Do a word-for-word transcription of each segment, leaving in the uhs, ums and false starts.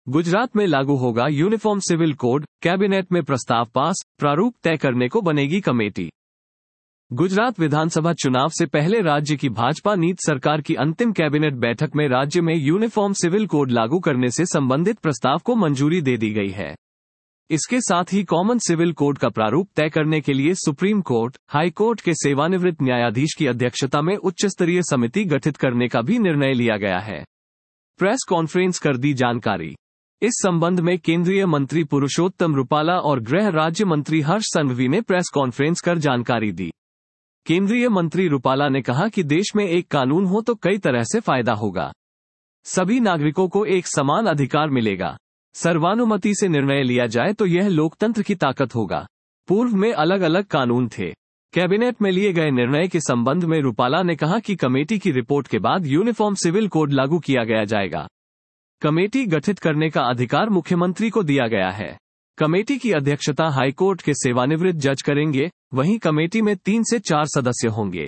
गुजरात में लागू होगा यूनिफॉर्म सिविल कोड, कैबिनेट में प्रस्ताव पास, प्रारूप तय करने को बनेगी कमेटी। गुजरात विधानसभा चुनाव से पहले राज्य की भाजपा नीति सरकार की अंतिम कैबिनेट बैठक में राज्य में यूनिफॉर्म सिविल कोड लागू करने से संबंधित प्रस्ताव को मंजूरी दे दी गई है। इसके साथ ही कॉमन सिविल कोड का प्रारूप तय करने के लिए सुप्रीम कोर्ट, हाई कोर्ट के सेवानिवृत्त न्यायाधीश की अध्यक्षता में उच्च स्तरीय समिति गठित करने का भी निर्णय लिया गया है। प्रेस कॉन्फ्रेंस कर दी जानकारी। इस संबंध में केंद्रीय मंत्री पुरुषोत्तम रुपाला और गृह राज्य मंत्री हर्ष संघवी ने प्रेस कॉन्फ्रेंस कर जानकारी दी। केंद्रीय मंत्री रुपाला ने कहा कि देश में एक कानून हो तो कई तरह से फायदा होगा। सभी नागरिकों को एक समान अधिकार मिलेगा। सर्वानुमति से निर्णय लिया जाए तो यह लोकतंत्र की ताकत होगा। पूर्व में अलग अलग कानून थे। कैबिनेट में लिए गए निर्णय के संबंध में रुपाला ने कहा कि कमेटी की रिपोर्ट के बाद यूनिफॉर्म सिविल कोड लागू किया गया जाएगा। कमेटी गठित करने का अधिकार मुख्यमंत्री को दिया गया है। कमेटी की अध्यक्षता हाईकोर्ट के सेवानिवृत्त जज करेंगे, वहीं कमेटी में तीन से चार सदस्य होंगे।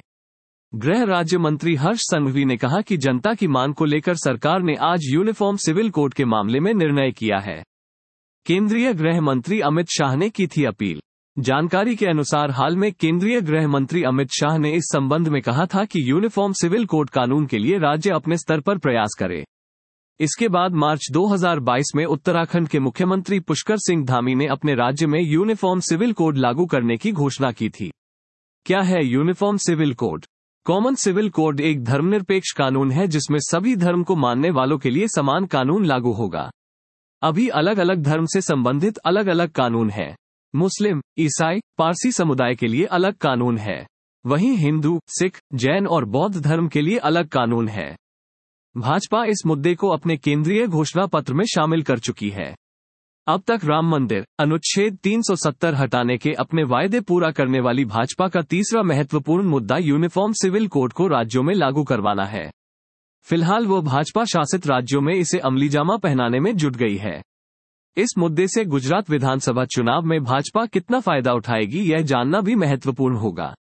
गृह राज्य मंत्री हर्ष संघवी ने कहा कि जनता की मांग को लेकर सरकार ने आज यूनिफॉर्म सिविल कोड के मामले में निर्णय किया है। केंद्रीय गृह मंत्री अमित शाह ने की थी अपील। जानकारी के अनुसार हाल में केंद्रीय गृह मंत्री अमित शाह ने इस संबंध में कहा था कि यूनिफॉर्म सिविल कोड कानून के लिए राज्य अपने स्तर पर प्रयास करे। इसके बाद मार्च दो हज़ार बाईस में उत्तराखंड के मुख्यमंत्री पुष्कर सिंह धामी ने अपने राज्य में यूनिफॉर्म सिविल कोड लागू करने की घोषणा की थी। क्या है uniform civil code? Common civil code एक धर्मनिरपेक्ष कानून है जिसमें सभी धर्म को मानने वालों के लिए समान कानून लागू होगा। अभी अलग अलग धर्म से संबंधित अलग अलग कानून हैं। मुस्लिम, ईसाई, पारसी समुदाय के लिए अलग कानून है। वहीं हिंदू, सिख, जैन और बौद्ध धर्म के लिए अलग कानून है। भाजपा इस मुद्दे को अपने केंद्रीय घोषणा पत्र में शामिल कर चुकी है। अब तक राम मंदिर, अनुच्छेद तीन सौ सत्तर हटाने के अपने वायदे पूरा करने वाली भाजपा का तीसरा महत्वपूर्ण मुद्दा यूनिफॉर्म सिविल कोड को राज्यों में लागू करवाना है। फिलहाल वो भाजपा शासित राज्यों में इसे अमलीजामा पहनाने में जुट गई है। इस मुद्दे से गुजरात विधानसभा चुनाव में भाजपा कितना फायदा उठाएगी, यह जानना भी महत्वपूर्ण होगा।